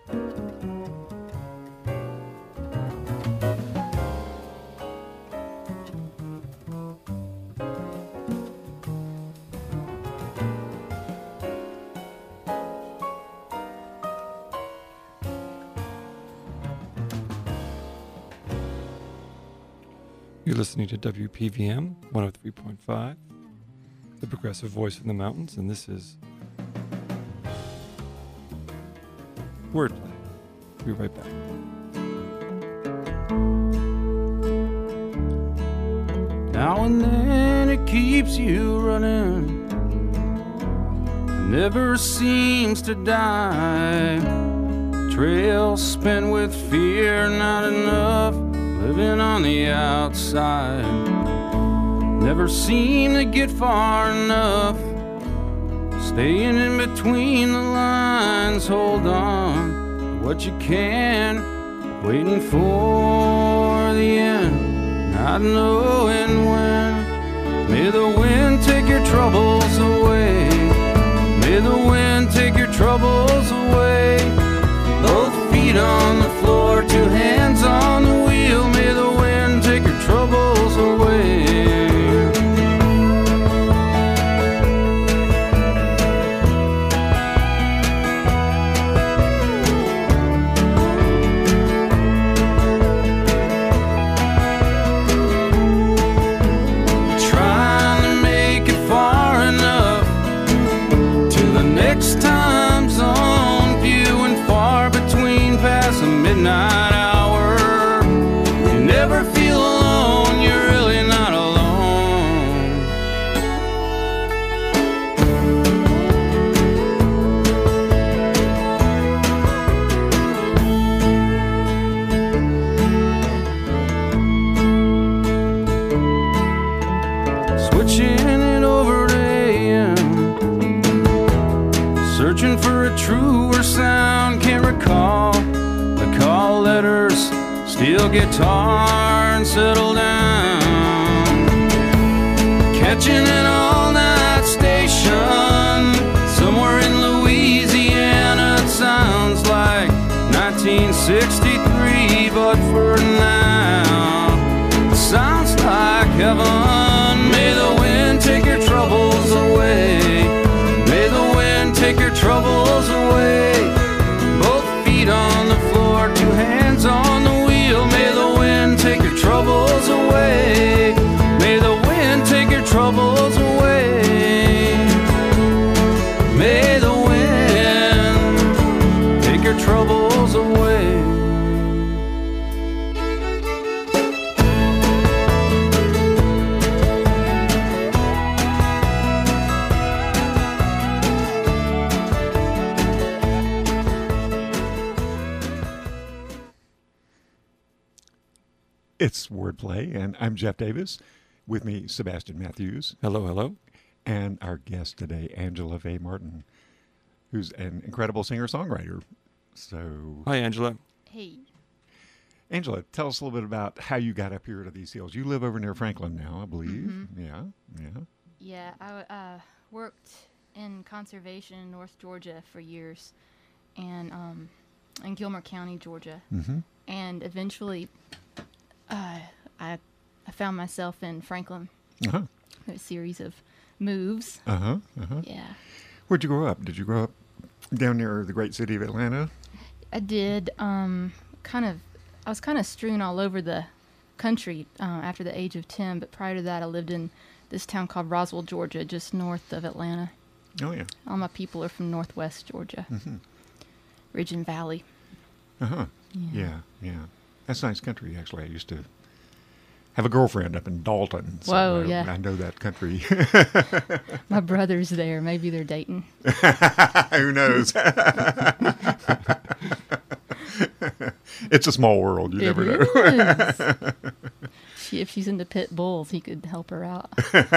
You're listening to WPVM 103.5, the progressive voice of the mountains, and this is Wordplay. We'll be right back. Now and then it keeps you running, never seems to die. Trail spent with fear, not enough, living on the outside. Never seem to get far enough, staying in between the lines. Hold on to what you can, waiting for the end, not knowing when. May the wind take your troubles away, may the wind take your troubles away. Both feet on the floor, two hands on the wheel. May the wind take your troubles away. Trying to make it far enough to the next time zone, few and far between past the midnight hour. You never feel alone, you're really not alone. Switching it over to AM, searching for a truer sound, can't recall the call letters, steel guitar and settle down. Catching an all-night station somewhere in Louisiana. It sounds like 1963, but for now it sounds like heaven. May the wind take your troubles away, may the wind take your troubles away. Both feet on the floor, two hands on the wheel. May the wind take your troubles away, may the wind take your troubles away. May the wind take your troubles away. It's Wordplay, and I'm Jeff Davis. With me, Sebastian Matthews. Hello, hello. And our guest today, Angela Faye Martin, who's an incredible singer-songwriter. So, Hi, Angela. Hey. Angela, tell us a little bit about how you got up here to these hills. You live over near Franklin now, I believe. Mm-hmm. Yeah. Yeah, I worked in conservation in North Georgia for years, and in Gilmer County, Georgia. Mm-hmm. And eventually, I found myself in Franklin. Uh-huh. A series of moves. Uh-huh. Uh-huh. Yeah. Where'd you grow up? Did you grow up down near the great city of Atlanta? I did. I was kind of strewn all over the country after the age of 10, but prior to that, I lived in this town called Roswell, Georgia, just north of Atlanta. Oh, yeah. All my people are from northwest Georgia. Mm-hmm. Ridge and Valley. Uh-huh. Yeah. Yeah. That's nice country, actually. I used to have a girlfriend up in Dalton. So Whoa, yeah. I know that country. My brother's there. Maybe they're dating. Who knows? It's a small world. You never know. If she's into pit bulls, he could help her out.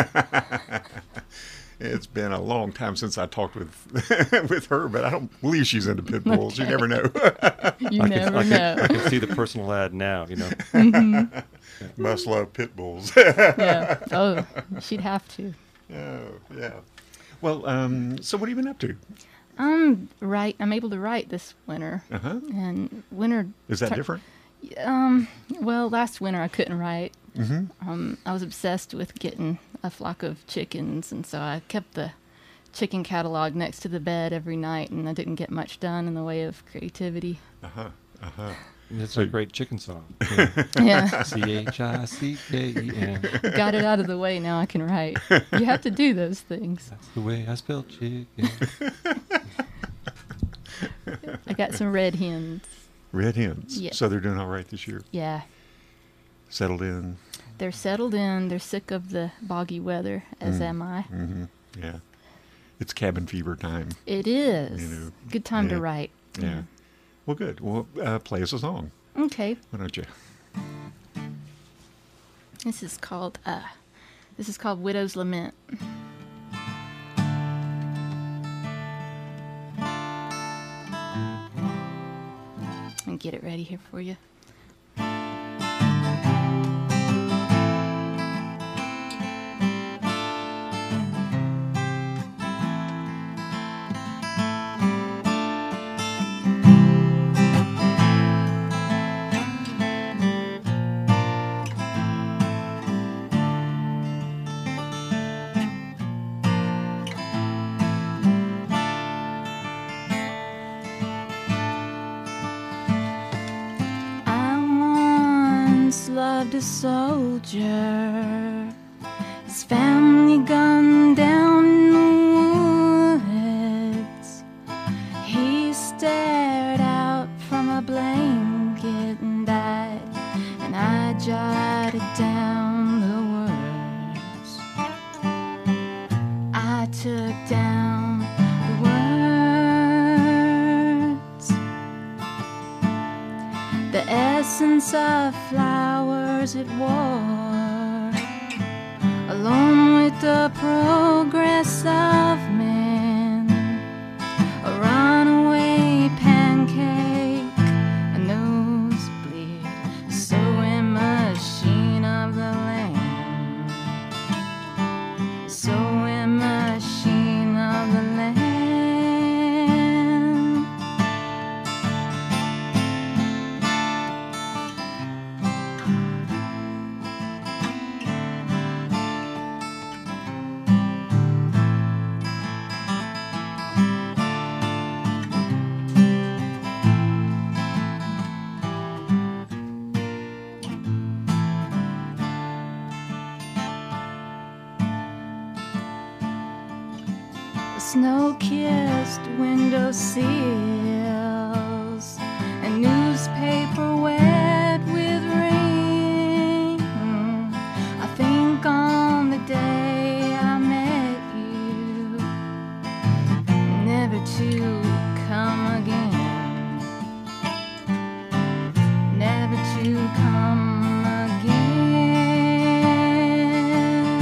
It's been a long time since I talked with her, but I don't believe she's into pit bulls. You never know. You never know. I can see the personal ad now, you know. Mm-hmm. Must love pit bulls. Yeah. Oh, she'd have to. Oh, yeah. Well, so what have you been up to? I'm able to write this winter, Uh-huh. and winter. Is that different? Well, last winter I couldn't write. Mm-hmm. I was obsessed with getting a flock of chickens, and so I kept the chicken catalog next to the bed every night, and I didn't get much done in the way of creativity. Uh-huh. Uh-huh. That's So- a great chicken song. Yeah, Chicken. got it out of the way. Now I can write. You have to do those things. That's the way I spell chicken. I got some red hens. Red hens. Yes. So they're doing all right this year. Yeah, Settled in. they're settled in. They're sick of the boggy weather, as am I. Mm-hmm. Yeah. It's cabin fever time. It is. You know, Good time yeah. to write. Yeah. Well, good. Well, play us a song. Okay. Why don't you? This is called Widow's Lament. And get it ready here for you. Loved a soldier, his family gunned down in the woods. He stared out from a blanket and died, and I jotted down the words. I took down the words. The essence of flowers it wore, alone with the progress of men, a runaway pancake, a nosebleed, a sewing machine of the land, sewing machine of the land. Snow-kissed window sills and newspaper wet with rain. I think on the day I met you, never to come again, never to come again.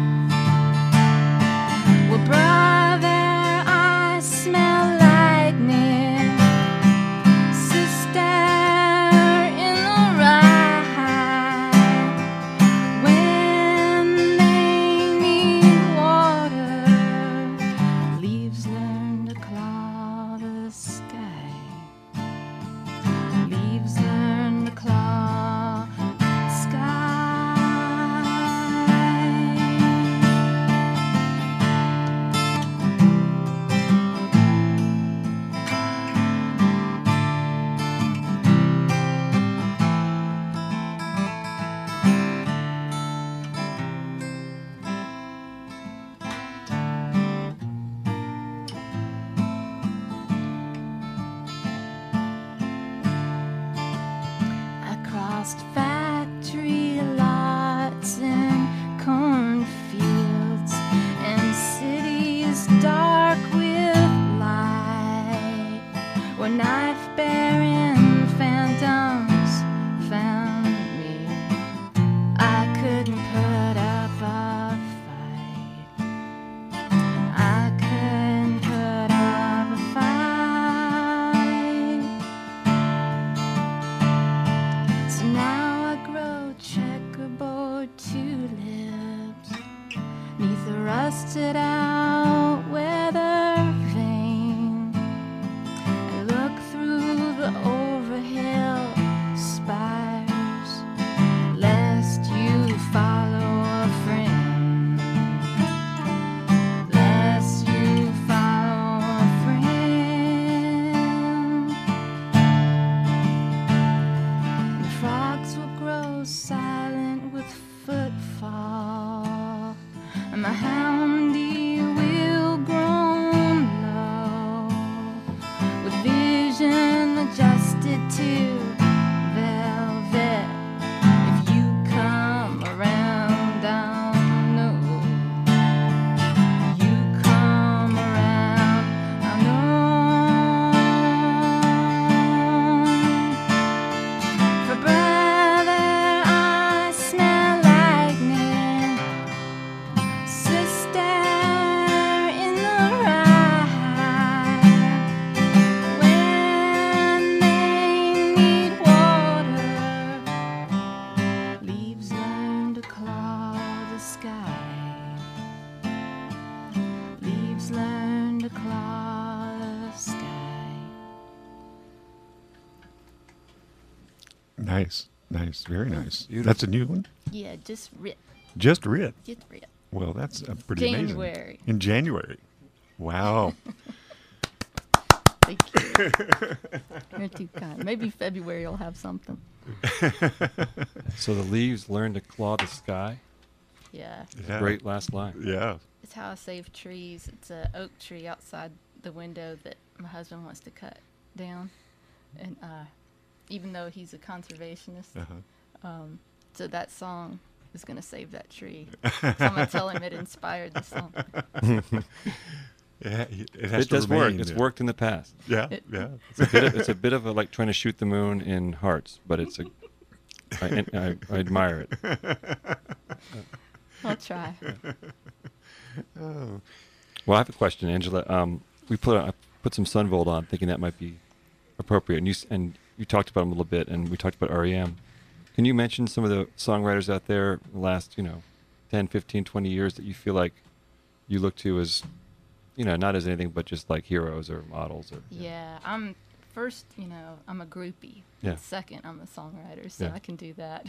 Well, brother, I smell lightning, sister, in the ride. When they need water, leaves learn to claw the sky. to claw the sky. Nice, very nice. Beautiful. That's a new one. Yeah, just writ. Just writ. Just writ. Well, that's pretty January. amazing. In January. Wow. Thank you. You're too kind. Maybe February will have something. So the leaves learn to claw the sky. Yeah. Yeah. Great last line. Yeah. It's how I save trees. It's an oak tree outside the window that my husband wants to cut down. And even though he's a conservationist, Uh-huh. so that song is going to save that tree. So I'm going to tell him it inspired the song. Yeah, it has It to does work. remain, It's worked in the past. Yeah, It- yeah. It's a bit of a like trying to shoot the moon in hearts, but it's a. I admire it. I'll try. Oh. Well, I have a question, Angela. I put some Sunvolt on, thinking that might be appropriate, and you talked about them a little bit, and we talked about REM. Can you mention some of the songwriters out there the last 10, 15, 20 years that you feel like you look to as, not as anything but just like heroes or models or Yeah, I'm first, I'm a groupie. Yeah. And second, I'm a songwriter, so Yeah. I can do that.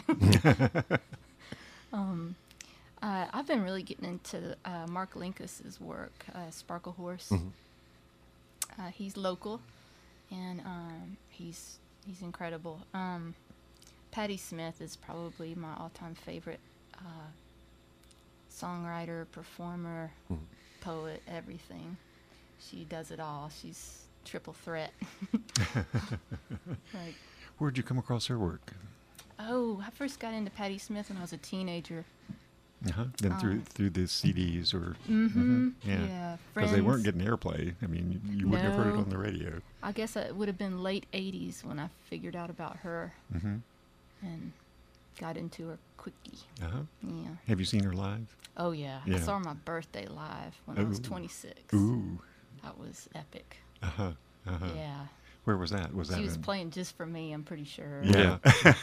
I've been really getting into Mark Linkous' work, Sparkle Horse. Mhm. He's local, and he's incredible. Patti Smith is probably my all-time favorite songwriter, performer, Mhm. poet, everything. She does it all. She's triple threat. Like, Where'd you come across her work? I first got into Patti Smith when I was a teenager. Uh-huh. Then through the CDs or Mm-hmm. yeah, Yeah. because they weren't Friends. getting airplay. I mean, you wouldn't have heard it No. on the radio. I guess it would have been late 80s when I figured out about her Mm-hmm. and got into her quickie. Uh-huh. Yeah. Have you seen her live? Oh, yeah. Yeah. I saw her on my birthday live when I was Ooh. 26. Ooh. That was epic. Uh-huh. Uh-huh. Yeah. Where was that? Was that She was in- playing just for me, I'm pretty sure. Yeah.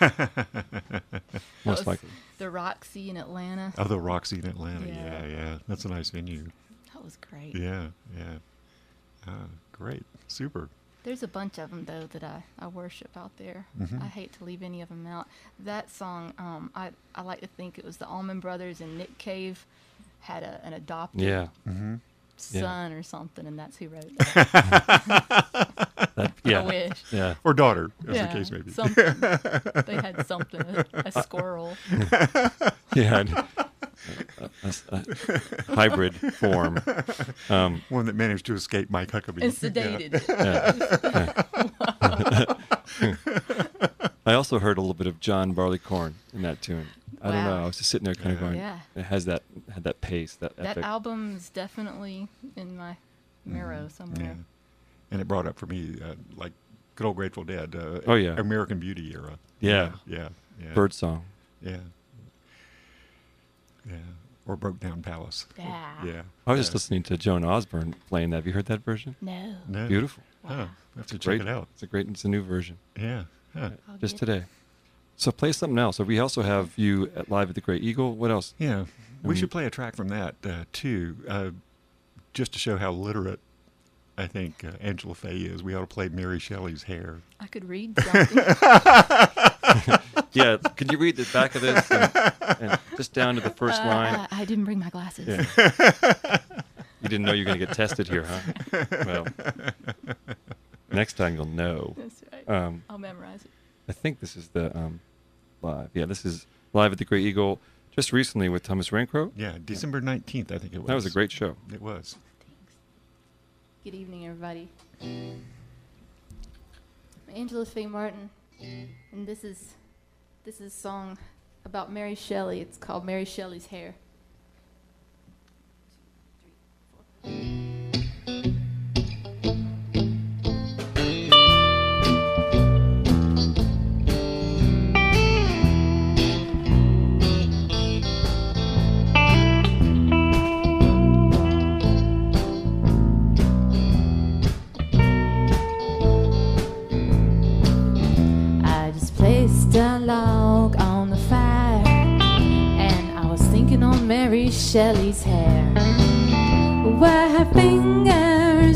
most was- likely. The Roxy in Atlanta. Oh, the Roxy in Atlanta. Yeah. Yeah. That's a nice venue. That was great. Yeah. Great. Super. There's a bunch of them, though, that I worship out there. Mhm. I hate to leave any of them out. That song, I like to think it was the Allman Brothers and Nick Cave had an adopted Yeah. Mm-hmm. son or something, and that's who wrote that. Yeah. I wish. Yeah. Or daughter, as Yeah, the case may be. something. They had something, a squirrel. Yeah. A hybrid form. One that managed to escape Mike Huckabee. And sedated. I also heard a little bit of John Barleycorn in that tune. I don't know. Wow. I was just sitting there kind of going, Yeah. it had that pace, that That epic. album's definitely in my marrow somewhere. Yeah. And it brought up for me, like, good old Grateful Dead. Oh, yeah. American Beauty era. Yeah. Yeah. Bird song. Yeah. Yeah. Or Broke Down Palace. Yeah. Yeah. I was just listening to Joan Osborne playing that. Have you heard that version? No. No. Beautiful. Huh. I have to check Great. it out. It's a new version. Yeah. Huh. I'll Just get- today. So play something else. So we also have you at Live at the Great Eagle. What else? Yeah. We mean- should play a track from that, too, just to show how literate I think Angela Faye is. We ought to play Mary Shelley's Hair. I could read something. Yeah. Could you read the back of this and just down to the first line? I didn't bring my glasses. Yeah. You didn't know you were going to get tested here, huh? Well, next time you'll know. That's right. Um, I'll memorize it. I think this is the live. Yeah, this is Live at the Great Eagle just recently with Thomas Rencro. Yeah, December 19th, I think it was. That was a great show. It was. Thanks. Good evening, everybody. I'm Angela Faye Martin, and this is a song about Mary Shelley. It's called Mary Shelley's Hair. I just placed a log on the fire, and I was thinking on Mary Shelley's hair, where her fingers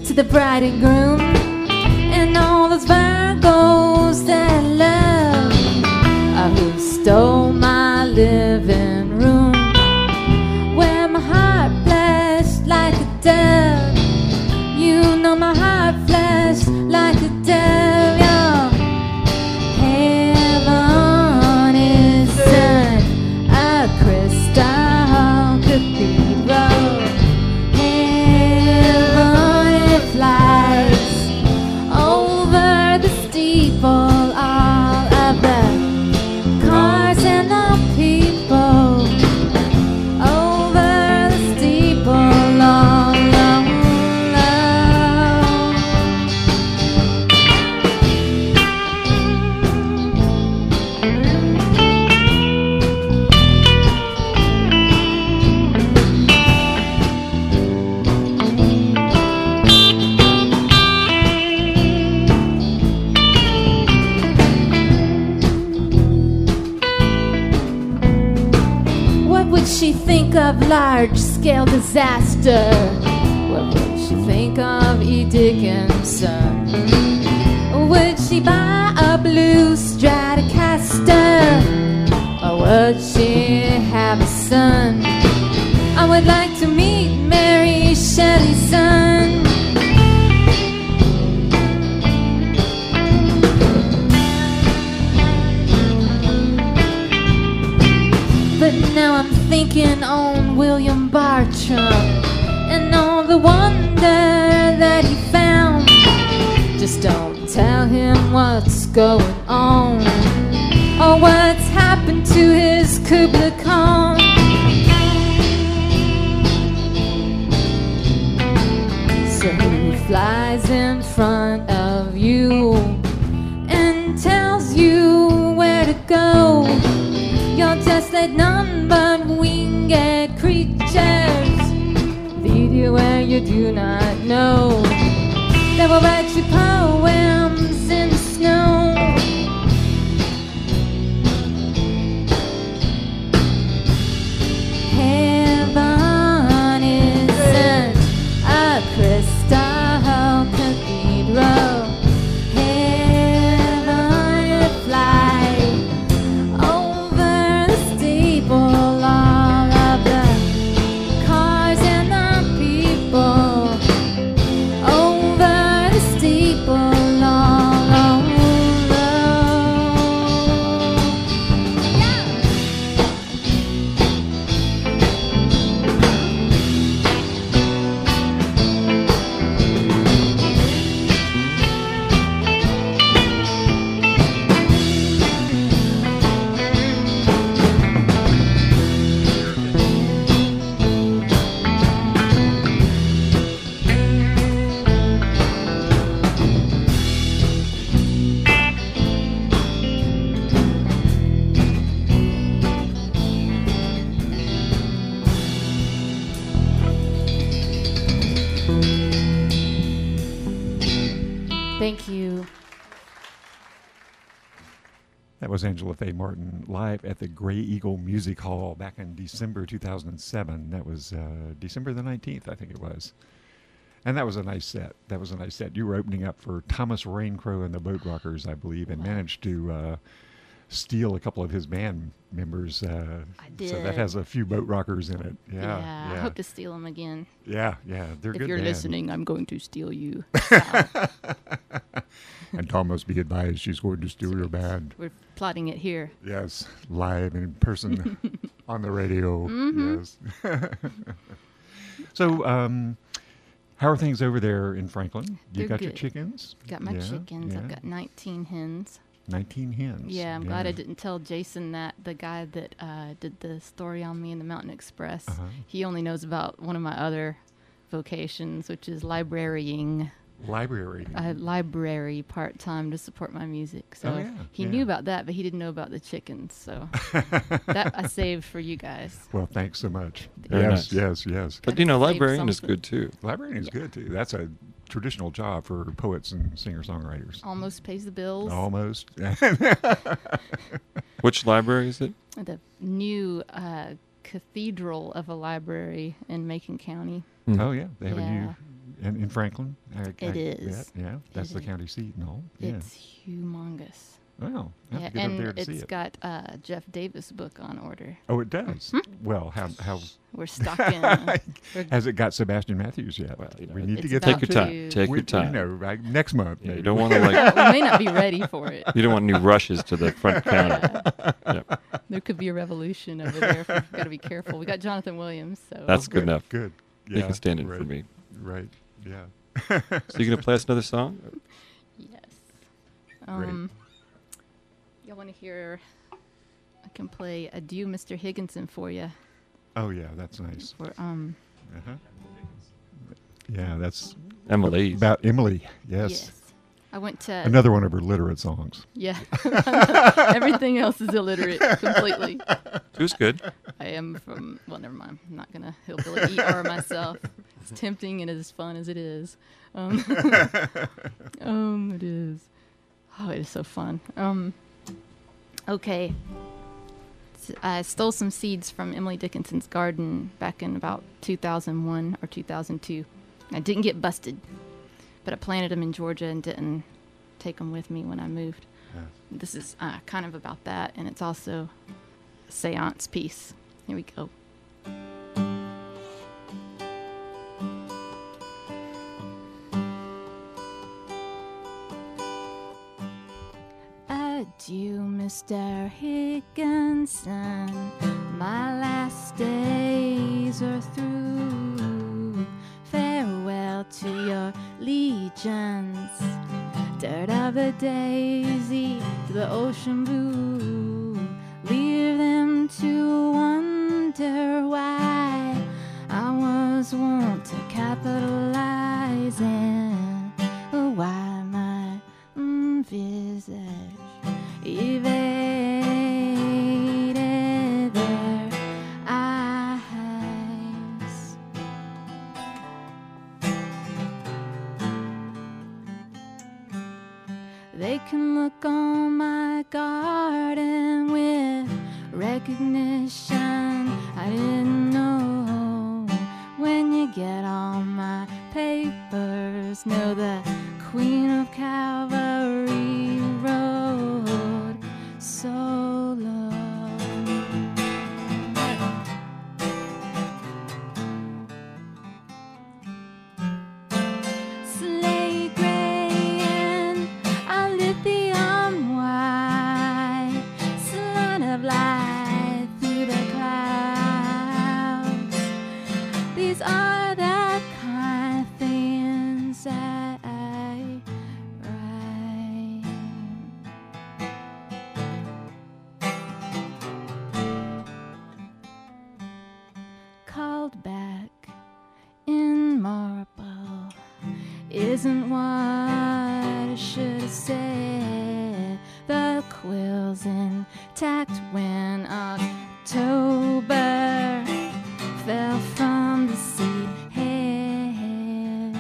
to the bride and groom and all those Virgos that I love, who stole my living room, where my heart flashed like a dove. You know my heart flashed like a dove. Yeah. Heaven isn't a crystal cathedral. Heaven it flies over the steeple, all of the cars and the people, over the steeple, long, long, long. What would she think of large-scale disaster? What would she think of E. Dickinson? Would she buy a blue Stratocaster? Or would she have a son? I would like to meet Mary Shelley's son. But now I'm thinking on William Bartram and all the wonder that he found. Just don't tell him what's going on or what's happened to his Kubla Khan. So who flies in front of you and tells you where to go? You're just like none but winged creatures, lead you where you do not know. They will write you poems in the snow. Heaven isn't a crystal cathedral. Heaven flies over the steeple, all of the cars and the people, over the steeple, all along. Thank you. That was Angela Faye Martin live at the Gray Eagle Music Hall back in December 2007. That was December the 19th, I think it was. And that was a nice set. That was a nice set. You were opening up for Thomas Raincrow and the Boat Rockers, I believe, and managed to steal a couple of his band members. I did. So that has a few Boat Rockers in it. Yeah, I hope to steal them again. Yeah, they're If good you're band. listening, I'm going to steal you. And Tom must be advised she's going to steal your band. We're plotting it here. Yes, live in person on the radio. Yes. So, how are things over there in Franklin? You They're got your good. chickens? Got my Yeah, chickens. yeah. I've got 19 hens. 19 hens. Yeah, I'm glad I didn't tell Jason that, the guy that did the story on me in the Mountain Express. He only knows about one of my other vocations, which is librarying. Library. I had library part-time to support my music. So Oh, yeah, he yeah. knew about that, but he didn't know about the chickens. So that I saved for you guys. Well, thanks so much. Very yes, nice. yes. But you know, Save librarian is something. good too. Librarian is good too. That's a traditional job for poets and singer-songwriters. Almost pays the bills. Almost. Which library is it? The new cathedral of a library in Macon County. Oh yeah, they have a new. And in Franklin? It is. Yeah, that's the is. county seat and all. Yeah. It's humongous. Well, I Yeah, have to get up there and to see it's it. got Jeff Davis book on order. Oh, it does? Well, how We're stocking. has it got Sebastian Matthews yet? Well, you know, we need to it's get about Take that your too. time. to- Take your time. You know, right, next month. Yeah, maybe. you don't want to like. we may not be ready for it. You don't want any rushes to the front counter. Yep. There could be a revolution over there. We've got to be careful. We got Jonathan Williams, so That's good enough. Good. You Yeah, can stand in right, for me. Right. Yeah. So you gonna play us another song? yes. Great. Y'all want to hear? I can play "Adieu, Mr. Higginson" for you. Oh yeah, that's nice. For Uh-huh. Yeah, that's Emily. about Emily. Yes. yes. I went to Another one of her literate songs. yeah. Everything else is illiterate completely. It was good. I am from. Well, never mind. I'm not gonna hillbilly ER myself. It's tempting and as fun as it is. It is. Oh, it is so fun. Okay. I stole some seeds from Emily Dickinson's garden back in about 2001 or 2002. I didn't get busted, but I planted them in Georgia and didn't take them with me when I moved. Yeah. This is kind of about that, and it's also a seance piece. Here we go. Adieu, Mr. Higginson. My last days are through. Farewell to your legions. Dirt of the daisy to the ocean blue. Leave them to wonder why I was wont to capitalize in why my visage evaded their eyes. They can look on my garden with recognition I didn't know. When you get all my papers, know the Queen of Calvary rode so low. Sleigh gray and a lithium white, slant of light through the clouds. These are the kind of things that I write. Called back in marble isn't what I should have said. The quill's intact when October fell from the seed head.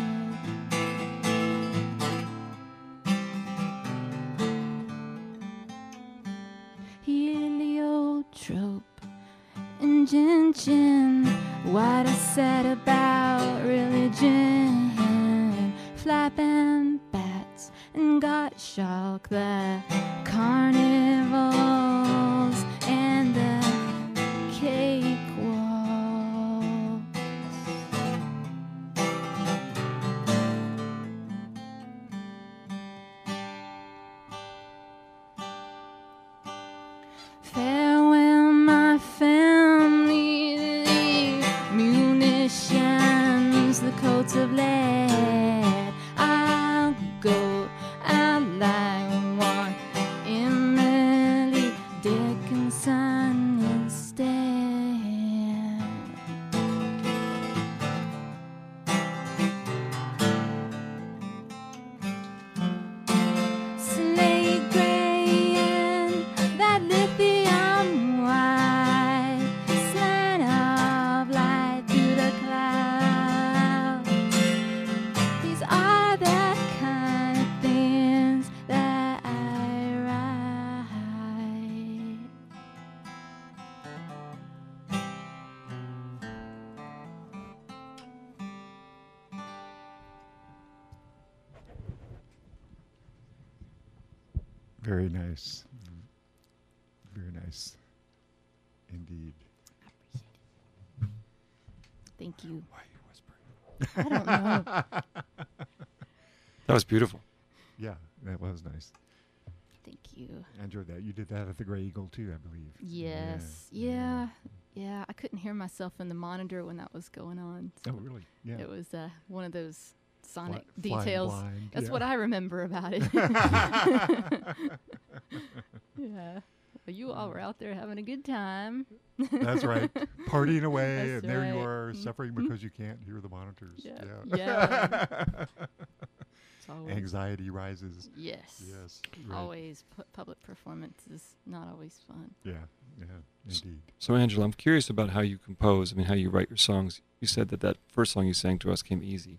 Heliotrope and gin, what I said about religion, flapping bats and Gottschalk, the carnivals and the cakewalks. Farewell, my family, the munitions, the coats of lead. I'll go out like one Emily Dickinson instead. Sleigh gray and that lithium white, slant of light through the clouds. Very nice. Very nice. Indeed. Thank you. Why are you whispering? I don't know. That was beautiful. Yeah, that was nice. Thank you. I enjoyed that. You did that at the Gray Eagle too, I believe. Yes. Yeah. I couldn't hear myself in the monitor when that was going on. Oh, So really? Yeah. it was one of those sonic Flying details. blind, That's yeah. what I remember about it. Yeah. Well, you all were out there having a good time. That's right. Partying away, That's and there you right. are, suffering because you can't hear the monitors. Yeah. Yeah. It's always, Anxiety rises. yes. Yes. Right. Always public performance is not always fun. Yeah. Yeah. Indeed. So, Angela, I'm curious about how you compose. I mean, how you write your songs. You said that first song you sang to us came easy.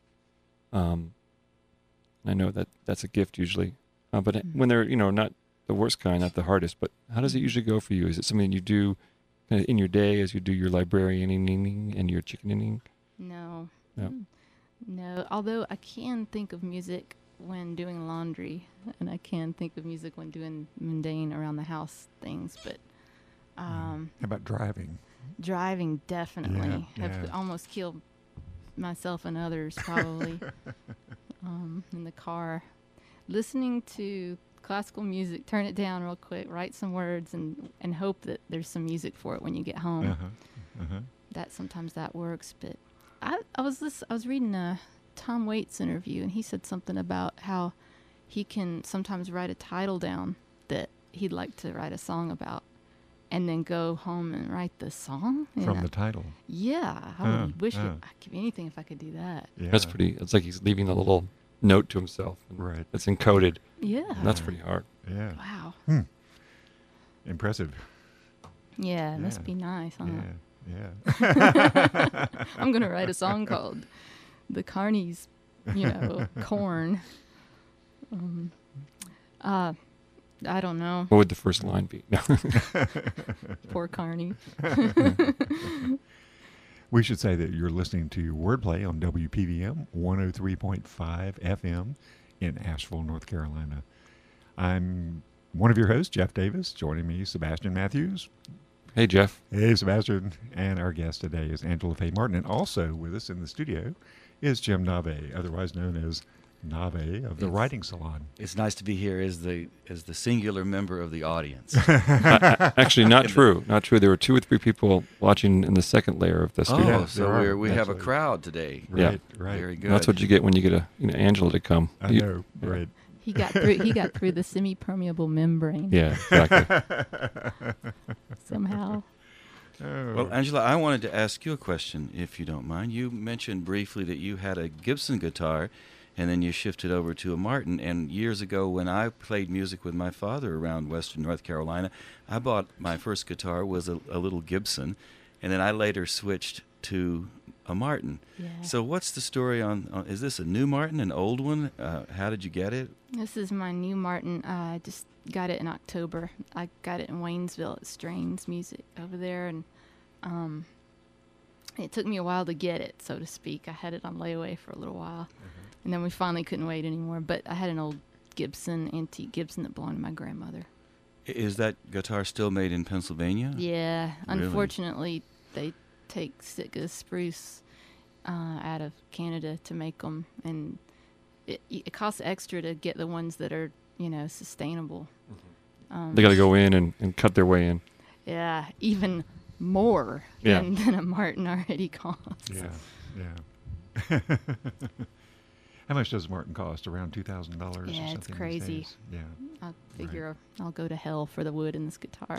I know that that's a gift usually, but when they're not the worst kind, not the hardest. But how does it usually go for you? Is it something you do kind of in your day as you do your librarianing and your chickening? No. No. No. Although I can think of music when doing laundry, and I can think of music when doing mundane around the house things, but How about driving? driving definitely. Yeah, Have yeah. almost killed myself and others probably in the car. Listening to classical music, turn it down real quick, write some words, and hope that there's some music for it when you get home. Uh-huh. That sometimes that works, but I was reading a Tom Waits interview, and he said something about how he can sometimes write a title down that he'd like to write a song about, and then go home and write the song. And From the title. yeah, I would wish huh. I'd give anything if I could do that. Yeah. That's pretty. It's like he's leaving a little note to himself. And Right. It's encoded. Yeah. That's pretty hard. Yeah. Wow. Impressive. Yeah, it must Yeah. be nice, huh? Yeah. I'm gonna write a song called "The Carnies," corn. I don't know. What would the first line be? No. Poor Carney. We should say that you're listening to Wordplay on WPVM 103.5 FM in Asheville, North Carolina. I'm one of your hosts, Jeff Davis. Joining me, Sebastian Matthews. Hey, Jeff. Hey, Sebastian. And our guest today is Angela Faye Martin. And also with us in the studio is Jim Nave, otherwise known as Nave of the Writing Salon. It's nice to be here as the singular member of the audience. Actually, not true. Not true. There were 2 or 3 people watching in the second layer of the studio. Yeah, so there are, we have a actually. crowd today. Right, Yeah. right. Very good. That's what you get when you get Angela to come. I You- know, right. He got through. He got through the semi-permeable membrane Yeah, exactly. somehow. Oh. Well, Angela, I wanted to ask you a question, if you don't mind. You mentioned briefly that you had a Gibson guitar, and then you shifted over to a Martin. And years ago, when I played music with my father around Western North Carolina, I bought my first guitar was a little Gibson, and then I later switched to a Martin. Yeah. So what's the story on is this a new Martin, an old one? How did you get it? This is my new Martin. I just got it in October. I got it in Waynesville at Strains Music over there, and it took me a while to get it, so to speak. I had it on layaway for a little while, and then we finally couldn't wait anymore. But I had an old Gibson, antique Gibson that belonged to my grandmother. Is that guitar still made in Pennsylvania? Yeah, Really? unfortunately, they take Sitka spruce out of Canada to make them, and it costs extra to get the ones that are sustainable. They got to go in and cut their way in. Yeah, even more Yeah. than a Martin already costs. Yeah, yeah. How much does Martin cost? Around $2,000 or something? Yeah, it's these crazy. days? Yeah. I figure I'll go to hell for the wood in this guitar.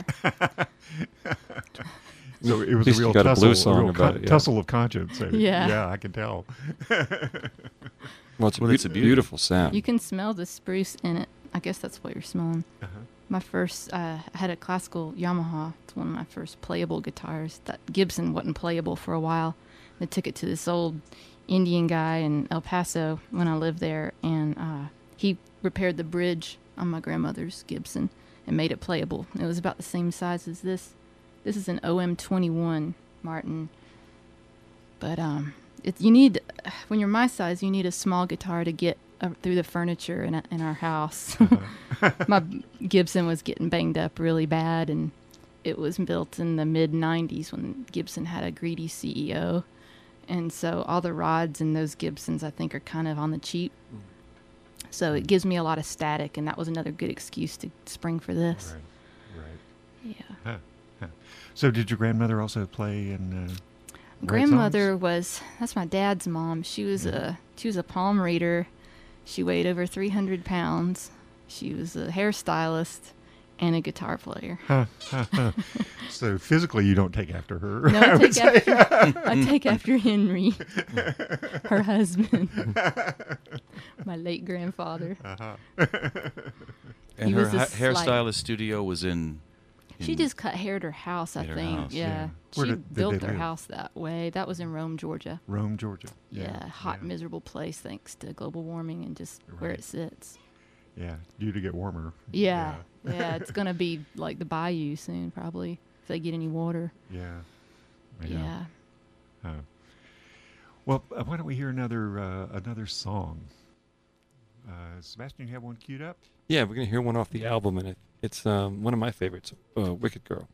So it was least a you real got a tussle, blues song about it, yeah. tussle of conscience. So, Yeah. I can tell. Well, it's Well, it's a beauty. beautiful sound. You can smell the spruce in it. I guess that's what you're smelling. Uh-huh. My first, I had a classical Yamaha. It's one of my first playable guitars. That Gibson wasn't playable for a while. I took it to this old Indian guy in El Paso when I lived there, and he repaired the bridge on my grandmother's Gibson and made it playable. It was about the same size as this. This is an OM21 Martin. But you need, when you're my size, you need a small guitar to get through the furniture in our house. My Gibson was getting banged up really bad, and it was built in the mid-'90s when Gibson had a greedy CEO. And so all the rods in those Gibsons, I think, are kind of on the cheap. So it gives me a lot of static, and that was another good excuse to spring for this. Right. Yeah. So did your grandmother also play in Grandmother that's my dad's mom. She was a palm reader. She weighed over 300 pounds. She was a hairstylist and a guitar player. So physically, you don't take after her. No, I take after Henry, her husband, my late grandfather. And He her was a hairstylist studio was in. She just cut hair at her house, I At her think. house, Yeah. Where She did built they her live? house that way. That was in Rome, Georgia. Rome, Georgia. Yeah, hot, miserable place thanks to global warming and just where Right. it sits. Yeah, due to get warmer. Yeah, it's going to be like the bayou soon, probably, if they get any water. Yeah. Yeah. Well, why don't we hear another song? Sebastian, you have one queued up? Yeah, we're gonna hear one off the album, and it's one of my favorites, "Wicked Girl."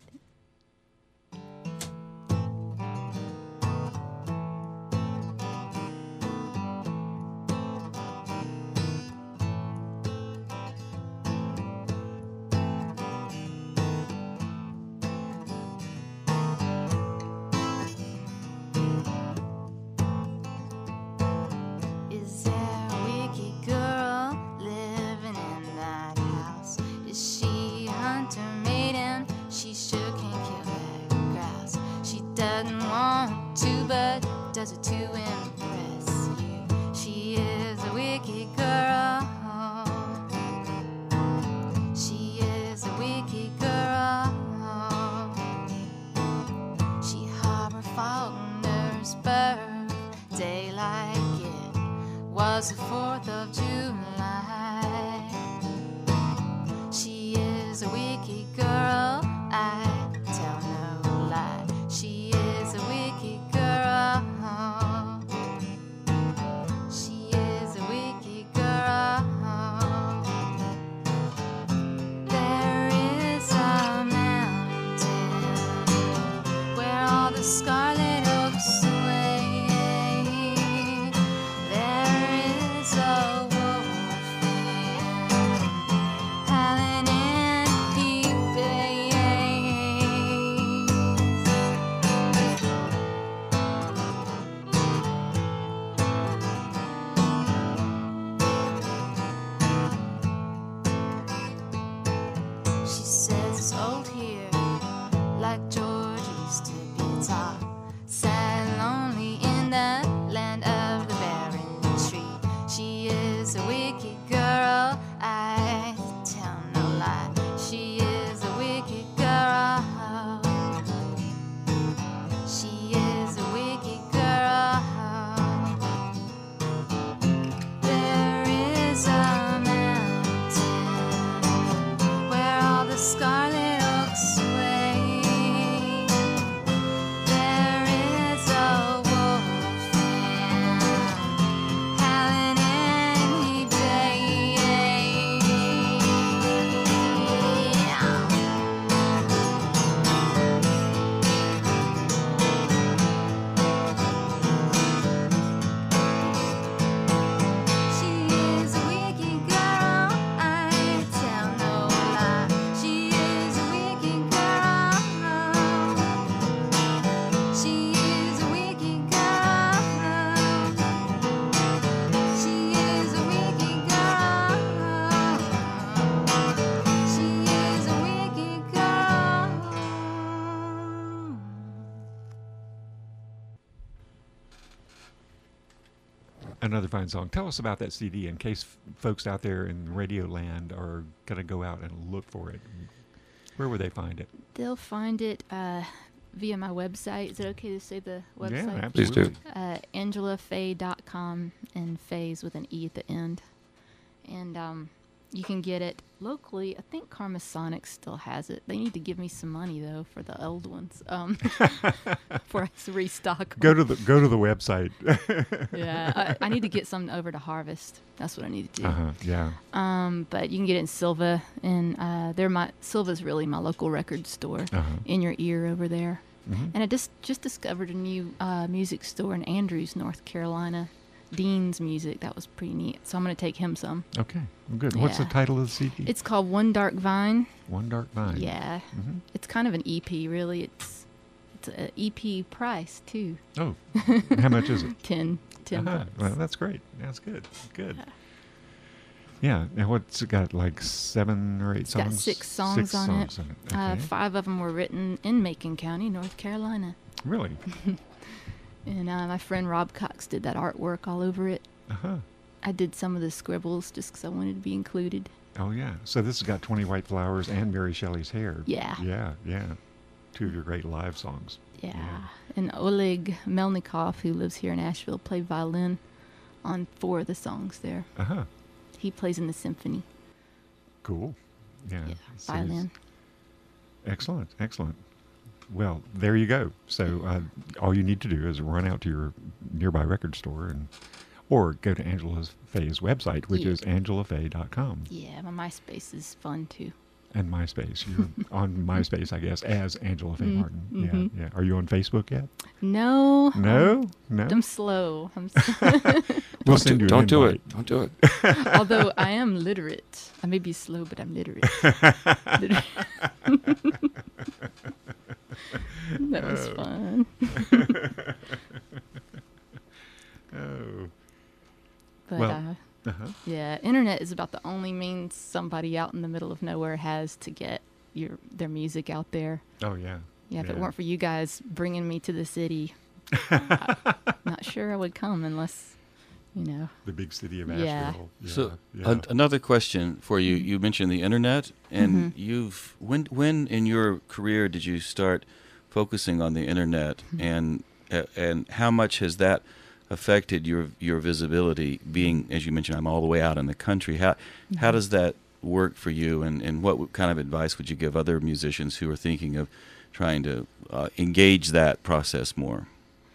Is there a wicked girl living in that house? Is she a hunter maiden? She sure can kill that grouse. She doesn't want to, but does it to impress you. She is a wicked girl. She is a wicked girl. She harbored Faulkner's birthday like it was the 4th of July. She is a wicked girl, I tell no lie. She is a wicked girl. She is a wicked girl. There is a mountain where all the scarlet oaks sway. There is a wolf howling in deep bays. She says it's old here, like George used to be taught. Sad and lonely in the land of the barren tree. She is a wicked girl, I tell no lie. She is a wicked girl. She is a wicked girl. There is a mountain where all the scarlet oaks sway. There is a wolf howling any day. She is a wicked girl, I tell no lie. She is a wicked girl. She is a wicked girl. She is a wicked girl. She is a wicked girl. Another fine song. Tell us about that CD in case folks out there in Radio Land are going to go out and look for it. Where would they find it? They'll find it via my website. Is it okay to say the website? Yeah, Please do. absolutely. AngelaFaye.com, and Faye's with an E at the end. And You can get it locally. I think Karma Sonic still has it. They need to give me some money though for the old ones. For us to restock 'em. Go to the website. Yeah, I need to get some over to Harvest. That's what I need to do. Yeah. But you can get it in Silva, and Silva's really my local record store. In your ear over there. And I just discovered a new music store in Andrews, North Carolina. Dean's Music. That was pretty neat. So I'm going to take him some. Okay, well, good. What's the Yeah. title of the CD? It's called One Dark Vine. One Dark Vine. Yeah. Mhm. It's kind of an EP, really. It's an EP price, too. Oh, how much is it? 10 bucks. Well, that's great. That's good. Good. Yeah. Now, what's it got? Like 7 or 8 It's songs? got 6 songs on it. Songs on it. Okay. 5 of them were written in Macon County, North Carolina. Really? And my friend Rob Cox did that artwork all over it. I did some of the scribbles just because I wanted to be included. Oh, yeah. So this has got 20 White Flowers and Mary Shelley's Hair. Yeah. Yeah. 2 of your great live songs. Yeah. And Oleg Melnikov, who lives here in Asheville, played violin on 4 of the songs there. He plays in the symphony. Cool. Yeah. So Violin. Excellent. Well, there you go. So all you need to do is run out to your nearby record store or go to Angela Faye's website, which is angelafaye.com. Yeah, my MySpace is fun too. And MySpace. You're on MySpace, I guess, as Angela Faye Martin. Yeah. Are you on Facebook yet? No. No? I'm slow. We'll send you an Don't do invite. it. Don't do it. Although I am literate. I may be slow, but I'm literate. That was fun. Oh. But Well, yeah, internet is about the only means somebody out in the middle of nowhere has to get their music out there. Oh, yeah. Yeah, if it weren't for you guys bringing me to the city, not sure I would come unless, The big city of Yeah. Asheville. So yeah. another question for you. You mentioned the internet, and when in your career did you start focusing on the internet, and how much has that affected your visibility? Being, as you mentioned, I'm all the way out in the country. How does that work for you, and what kind of advice would you give other musicians who are thinking of trying to engage that process more?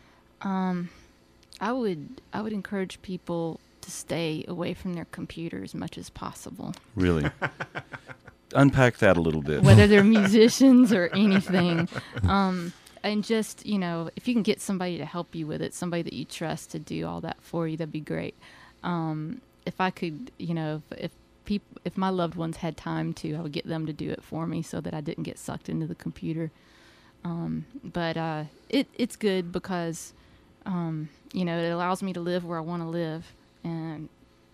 I would encourage people to stay away from their computer as much as possible. Really? Unpack that a little bit. Whether they're musicians or anything. And just, if you can get somebody to help you with it, somebody that you trust to do all that for you, that'd be great. If I could, if my loved ones had time to, I would get them to do it for me so that I didn't get sucked into the computer. But it's good because, it allows me to live where I want to live. And,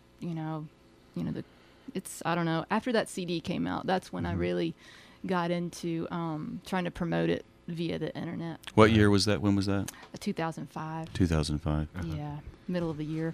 I don't know, after that CD came out, that's when I really got into trying to promote it via the internet. What year was that? When was that? 2005. 2005. Yeah, middle of the year.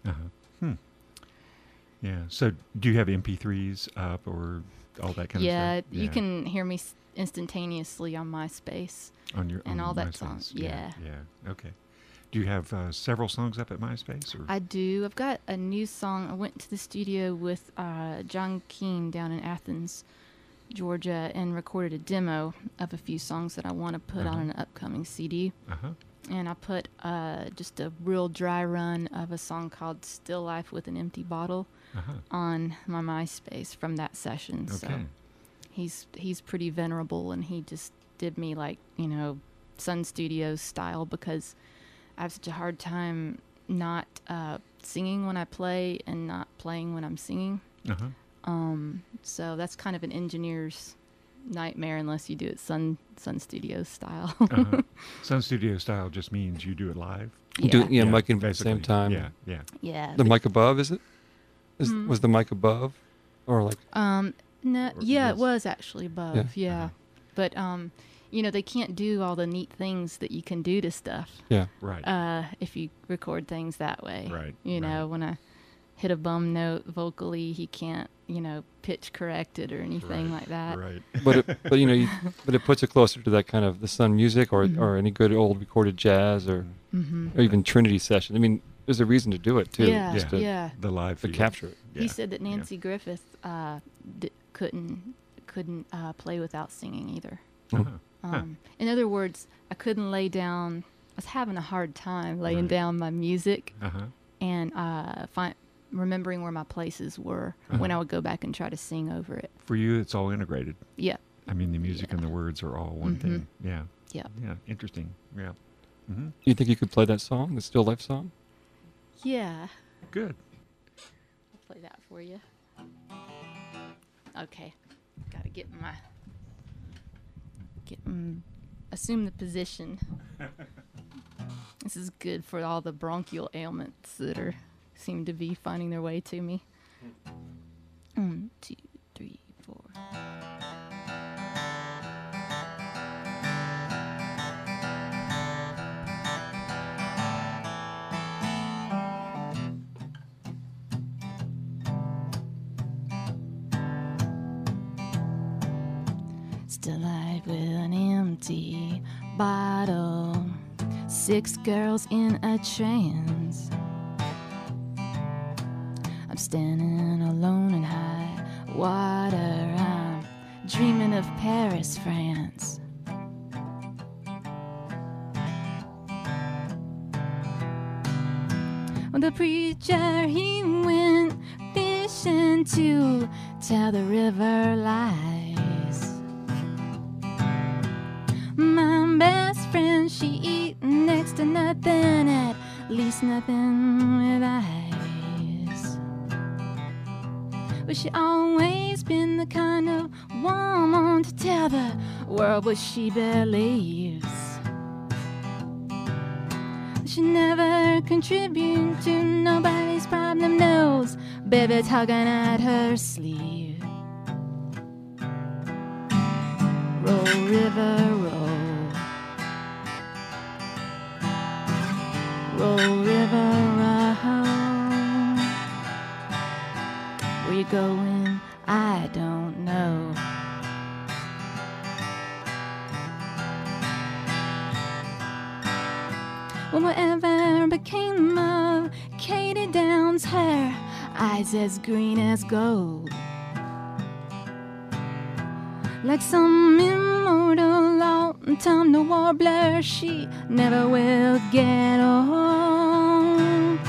Yeah. So do you have MP3s up or all that kind of Yeah, stuff? you can hear me instantaneously on MySpace. On your and on all that MySpace. songs, yeah. Yeah. Okay. Do you have several songs up at MySpace? Or? I do. I've got a new song. I went to the studio with John Keane down in Athens, Georgia, and recorded a demo of a few songs that I want to put on an upcoming CD. And I put just a real dry run of a song called Still Life with an Empty Bottle on my MySpace from that session. Okay. So he's pretty venerable, and he just did me like, Sun Studios style, because I have such a hard time not singing when I play and not playing when I'm singing. So that's kind of an engineer's nightmare unless you do it Sun Studios style. Sun Studio style just means you do it live. Yeah. Mic in at the basically. same time. Yeah. Yeah. The mic above, is it? Was the mic above, or like? No, Or yeah, yes. it was actually above. Yeah. Yeah. But they can't do all the neat things that you can do to stuff. Yeah. Right. If you record things that way. Right, You know, right. when I hit a bum note vocally, he can't, pitch correct it or anything like that. Right. But it puts it closer to that kind of the Sun music or any good old recorded jazz or even Trinity session. I mean, there's a reason to do it too. Yeah, just to, yeah. The live to feel. capture it. Yeah. He said that Nancy Griffith couldn't play without singing either. Uh-huh. In other words, I couldn't lay down. I was having a hard time laying down my music Uh-huh. and remembering where my places were when I would go back and try to sing over it. For you, it's all integrated. Yeah. I mean, the music and the words are all one thing. Yeah. Yeah. Yeah. Interesting. Yeah. Hmm. You think you could play that song, the Still Life song? Yeah. Good. I'll play that for you. Okay. Gotta assume the position. This is good for all the bronchial ailments that seem to be finding their way to me. 1, 2, 3, 4. Still alive with an empty bottle, 6 girls in a trance. I'm standing alone in high water, I'm dreaming of Paris, France. Well, the preacher, he went fishing to tell the river lies. My best friend, she eat next to nothing, at least nothing with eyes. But she always been the kind of woman to tell the world what she believes. She never contribute to nobody's problem, knows baby tugging at her sleeve. Roll, river, roll. Roll, river, roll. Where you going? I don't know. Well, whatever became of Katie Downs' hair, eyes as green as gold. Like some immortal autumn warbler, she never will get old.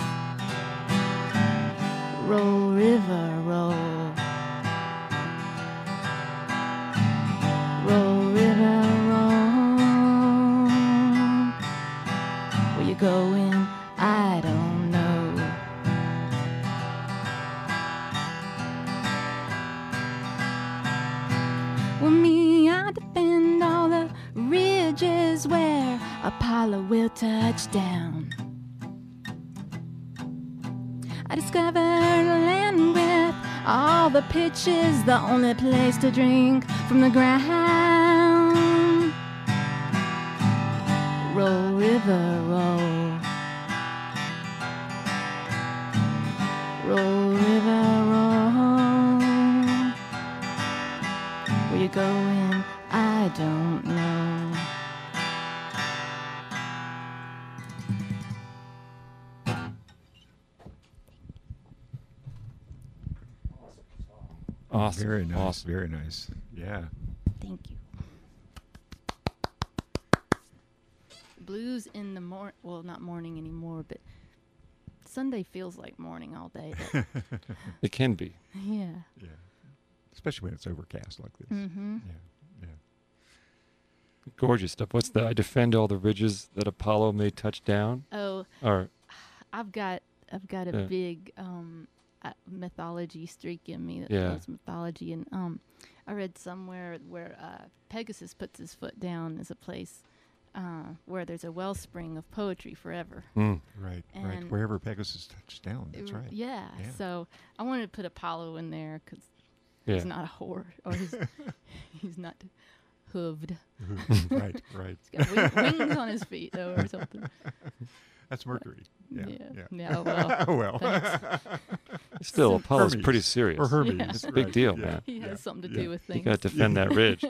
Roll, river, roll. Roll, river, roll. Where you going? I don't know. Well, me, I defend all the ridges where Apollo will touch down. I discovered a land with all the pitches, the only place to drink from the ground. Roll, river, roll. Roll, river, roll. Where you going? I don't know. Awesome. Very nice. Awesome. Very nice. Yeah. Thank you. Blues in the morning, well, not morning anymore, but Sunday feels like morning all day. But It can be. yeah. Yeah. Especially when it's overcast like this. Mm-hmm. Yeah. Yeah. Gorgeous stuff. What's the I defend all the ridges that Apollo may touch down? Oh, Or I've got a Yeah. big mythology streak in me that Yeah. loves mythology, and I read somewhere where Pegasus puts his foot down as a place where there's a wellspring of poetry forever. mm, Right. Right. And- Wherever Pegasus touched down. That's right. Yeah. Yeah. So I wanted to put Apollo in there because yeah. he's not a whore, or he's not hooved. Right. Right. He's got wings on his feet, though, or something. That's Mercury. Yeah. Yeah. Yeah. Oh, well. Oh, well. Thanks. Still, Apollo's Hermes. pretty serious. Or Hermes. Yeah. It's a big right. deal, Yeah. man. He has Yeah. something to Yeah. do with You things. got to defend that ridge.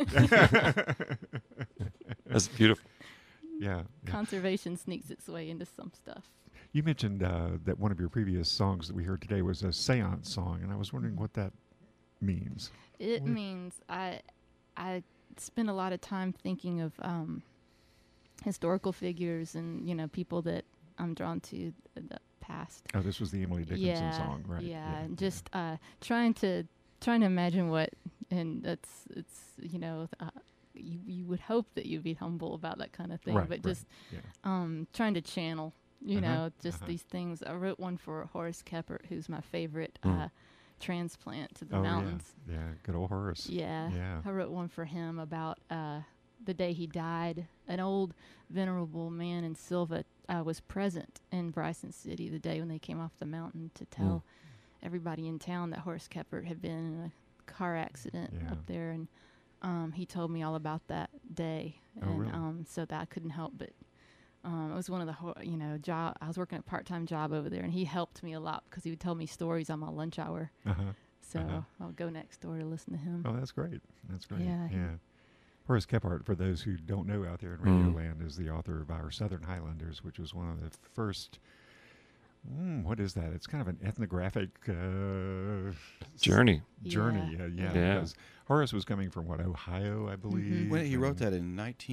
That's beautiful. Yeah. Yeah. Conservation sneaks its way into some stuff. You mentioned that one of your previous songs that we heard today was a seance song, and I was wondering what that means. It means I spend a lot of time thinking of historical figures and people that I'm drawn to the past. Oh, this was the Emily Dickinson song, right? Yeah, and just trying to imagine what, and it's you would hope that you'd be humble about that kind of thing, Right, but right, just yeah. trying to channel, these things. I wrote one for Horace Keppert, who's my favorite transplant to the mountains. Yeah, good old Horace. Yeah. I wrote one for him about the day he died. An old venerable man in Silva was present in Bryson City the day when they came off the mountain to tell everybody in town that Horace Keppert had been in a car accident up there, and he told me all about that day. Oh, And really? so that I couldn't help but it was one of the job. I was working a part-time job over there, and he helped me a lot because he would tell me stories on my lunch hour. So I'll go next door to listen to him. Oh, that's great. That's great. Yeah. Horace Keppert, for those who don't know out there in Radio Land, is the author of Our Southern Highlanders, which was one of the first. What is that? It's kind of an ethnographic Journey. Journey. Yeah. Because Horace was coming from Ohio, I believe. When he wrote and that in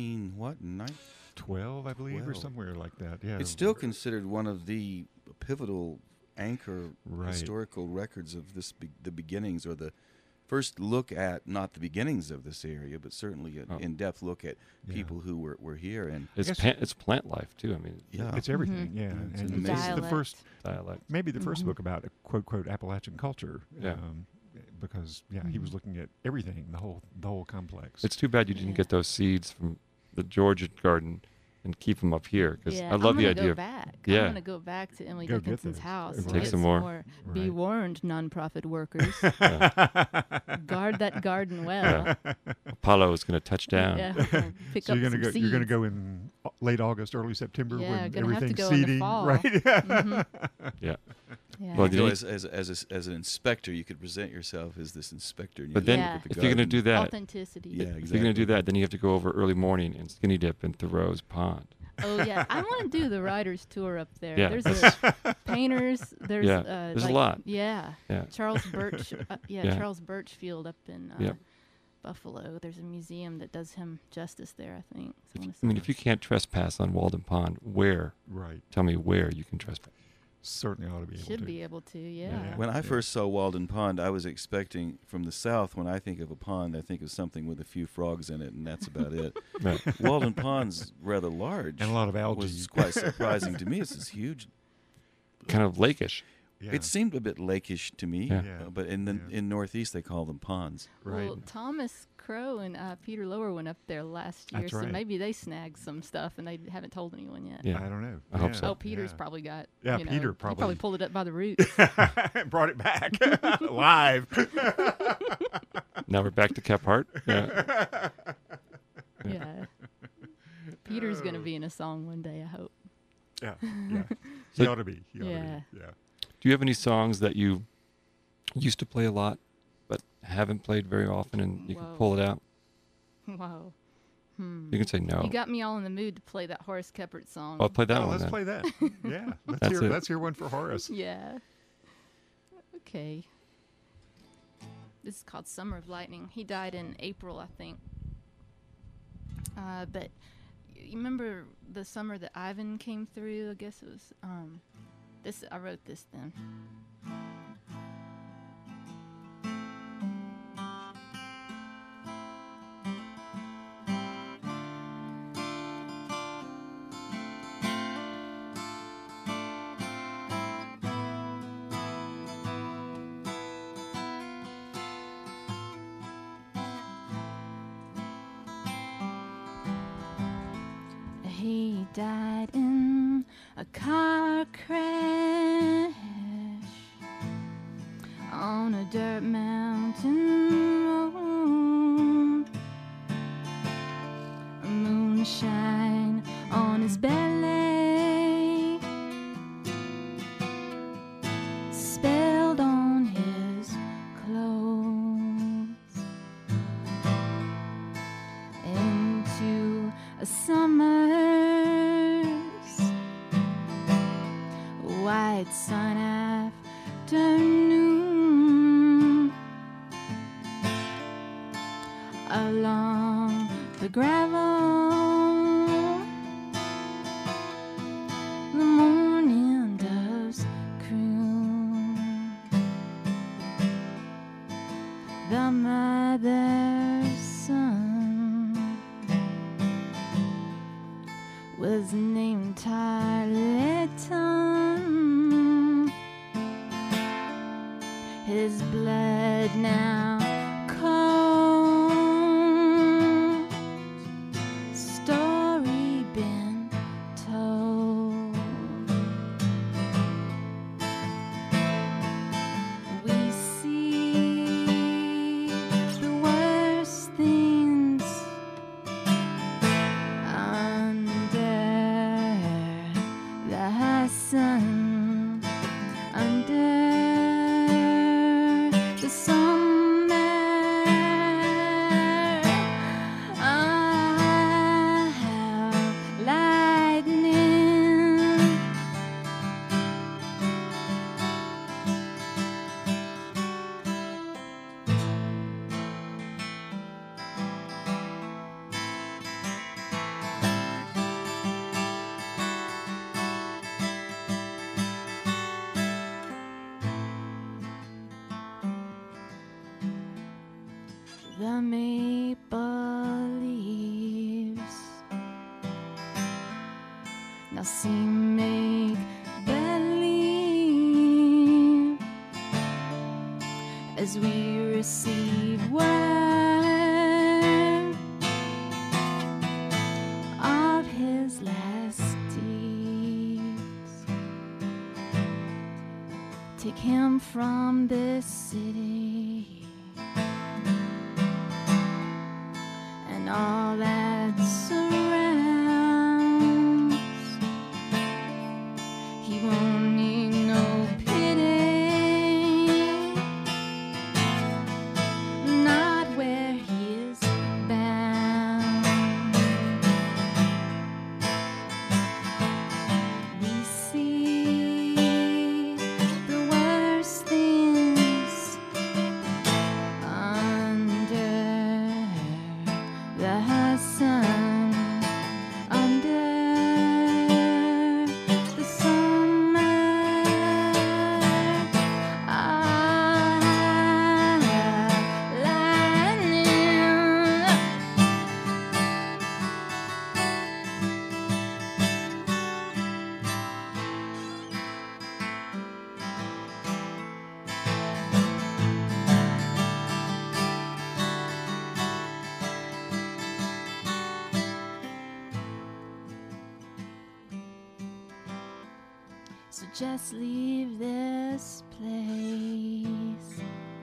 12, I believe, or 12. somewhere like that. Yeah. It's still considered one of the pivotal anchor Right. historical records of the beginnings, or the first look at, not the beginnings of this area, but certainly an in-depth look at people who were here. And It's plant life too. I mean, It's everything. Yeah. It's And amazing. this is the Dialect. first, dialect. maybe the first book about quote Appalachian culture. Yeah. Because he was looking at everything, the whole complex. It's too bad you didn't get those seeds from the Georgia garden and keep them up here, because Yeah, I love the I'm idea gonna of go back. yeah. I'm going to go back to Emily Go get Dickinson's those. house. Take and get some more. Right. Be warned, nonprofit workers. Guard that garden well. Yeah. Apollo is going to touch down. Yeah. Pick So up you're some gonna go. You're gonna seeds. go in late August, early September Yeah, when gonna have to everything's go in the seeding, fall. right? Yeah. Yeah. Well, so did as an inspector, you could present yourself as this inspector. And you But could then, look at the if you're going to garden. do that, Authenticity. Yeah, if exactly. you're going to do that, then you have to go over early morning and skinny dip in Thoreau's pond. Oh yeah, I want to do the writers tour up there. Yeah, There's painters. There's Yeah, there's a lot. Yeah. Yeah. Charles Birch. Yeah. Charles Birchfield up in Yep. Buffalo. There's a museum that does him justice there, I think. So I mean, if you can't trespass on Walden Pond, where? Right. Tell me where you can trespass. Certainly ought to be able should to. be able to. Yeah. Yeah. When I first saw Walden Pond, I was expecting from the south. When I think of a pond, I think of something with a few frogs in it, and that's about it. Right. Walden Pond's rather large, And a lot of algae. Was quite surprising to me. It's this huge. Kind of lakeish. Yeah. It seemed a bit lakeish to me, Yeah. Yeah. but in Northeast they call them ponds. right. Well, Thomas Crow and Peter Lower went up there last year, That's so right. maybe they snagged some stuff and they haven't told anyone yet. Yeah. I don't know. I hope Yeah. so. Oh, Peter's Yeah. probably got. Yeah, you know, Peter He probably- probably pulled it up by the roots. Brought it back live. Now we're back to Kephart. Yeah. Yeah. Peter's gonna be in a song one day, I hope. Yeah. Yeah. He ought to be. He ought Yeah. to be. Yeah. Do you have any songs that you used to play a lot, but haven't played very often, and you can Whoa. pull it out? Wow. You can say no. You got me all in the mood to play that Horace Keppert song. I'll play that Oh, one let's then. play that. Yeah. That's it. Let's hear one for Horace. Yeah. Okay. This is called Summer of Lightning. He died in April, I think. But you remember the summer that Ivan came through? I guess it was. I wrote this then. He died in a car crash on a dirt mountain road. Moonshine on his belly, spilled on his clothes into a summer's along the gravel. The morning doves croon. The mother's son was named Tarleton. His blood now cold. Story been told. We see the worst things under the sun, under the summer. I have lightning. The maple leaves now seem make believe as we receive word of his last deeds. Take him from this city and all that surrounds. He won't need no pity, not where he is bound. We see the worst things under the sun, under the summer. Lightning. So just leave this place,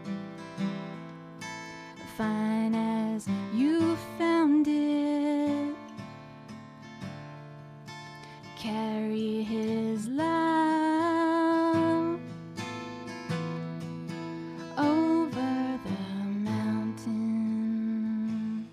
fine as you found it. Carry his love over the mountain.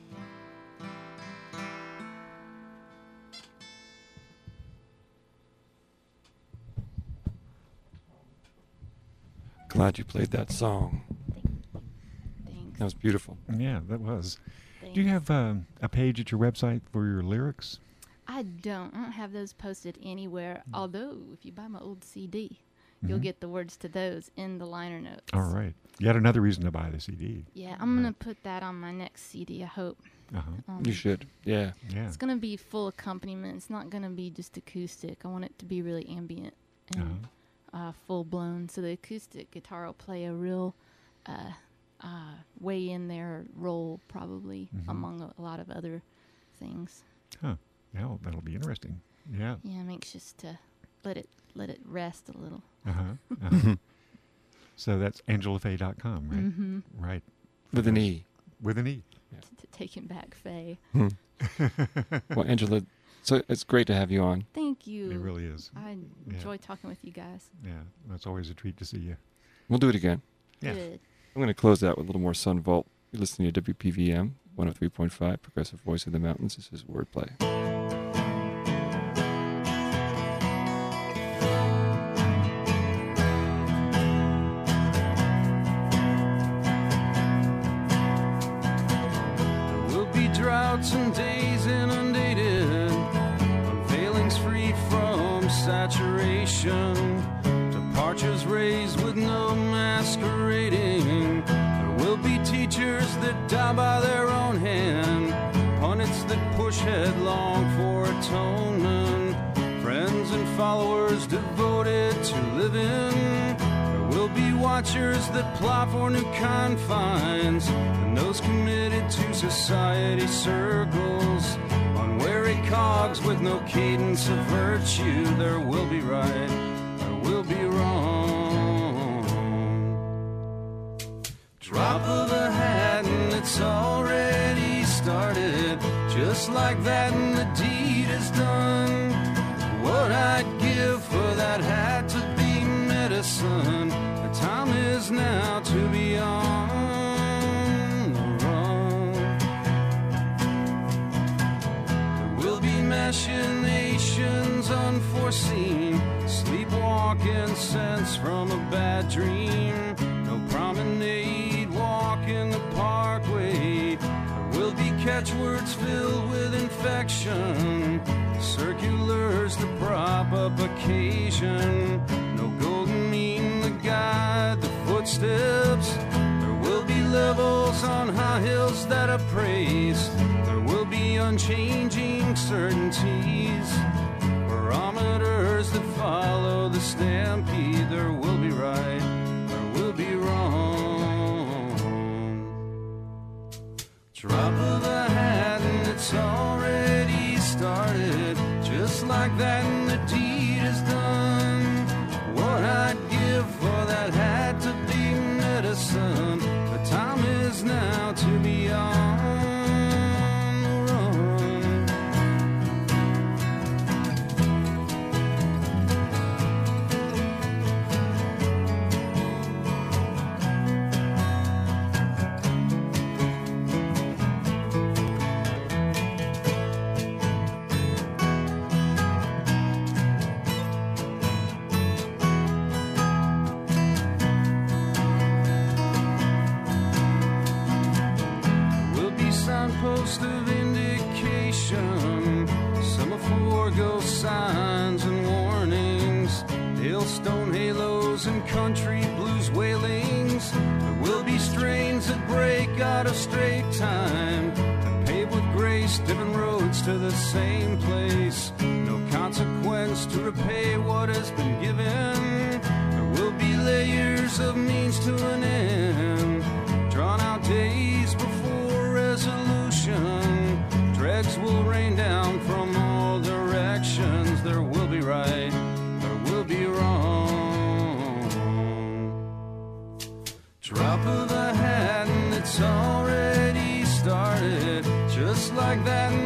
Glad you played that song. Thanks. That was beautiful. Yeah, that was. Thanks. Do you have a page at your website for your lyrics? I don't have those posted anywhere. Although, if you buy my old CD, you'll Mhm. get the words to those in the liner notes. All right. Yet another reason to buy the CD. Yeah, I'm gonna put that on my next CD. I hope. Uh-huh. You should. Yeah. Yeah. It's gonna be full accompaniment. It's not gonna be just acoustic. I want it to be really ambient and full blown. So the acoustic guitar will play a real way in there role, probably among a lot of other things. Huh. Yeah, well, that'll be interesting. Yeah. Yeah, I'm anxious to let it rest a little. Uh-huh. uh-huh. So that's AngelaFaye.com, right? Mm-hmm. Right. With an E. With an E. To take him back, Faye. Well, Angela, so it's great to have you on. Thank you. It really is. I enjoy talking with you guys. Yeah. It's always a treat to see you. We'll do it again. Yeah. Good. I'm going to close out with a little more Sun Vault. You're listening to WPVM 103.5, Progressive Voice of the Mountains. This is Wordplay. droughts and days inundated, unveilings free from saturation, departures raised with no masquerading. There will be teachers that die by their own hand, pundits that push headlong for atonement, friends and followers devoted to living. There will be watchers that plot for new confines, and those committed to society circles, unwary cogs with no cadence of virtue. There will be right, there will be wrong. Drop of a hat and it's already started, just like that and the deed is done. What I'd give for that hat to be medicine. The time is now to be on the run. There will be machinations unforeseen, sleepwalking sense from a bad dream. No promenade walk in the parkway. There will be catchwords filled with infection, circulars to prop up occasion. No golden mean to guide the footsteps. There will be levels on high hills that appraise. There will be unchanging certainties, barometers that follow the stampede. There will be right, there will be wrong. Drop of a hat and it's already started, just like that and the deed is done. What I'd give for that hat to be medicine. The time is now to be on the run. Signpost of indication, semaphore ghost signs and warnings, hailstone halos and country blues wailings. There will be strains that break out of straight time, and paved with grace different roads to the same place. No consequence to repay what has been given. There will be layers of means to an end, drawn out days before resolution. Dregs will rain down from all directions. There will be right, there will be wrong. Drop of a hat and it's already started, just like that